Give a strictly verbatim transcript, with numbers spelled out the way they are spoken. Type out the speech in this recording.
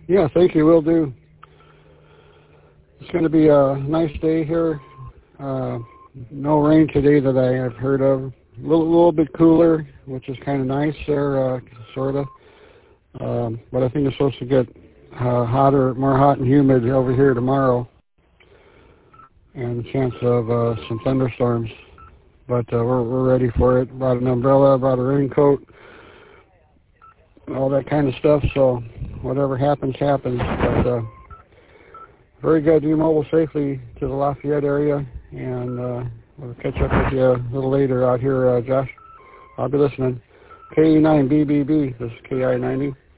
Yeah, thank you. Will do. It's going to be a nice day here. Uh, no rain today that I have heard of. A little, little bit cooler, which is kind of nice there, uh, sort of. Um, but I think it's supposed to get uh, hotter, more hot and humid over here tomorrow, and a chance of uh, some thunderstorms. But uh, we're, we're ready for it. Brought an umbrella, brought a raincoat, all that kind of stuff. So whatever happens, happens. But uh, very good. You mobile safely to the Lafayette area, and uh, we'll catch up with you a little later out here, uh, Josh. I'll be listening. K E nine B B B. This is K I ninety.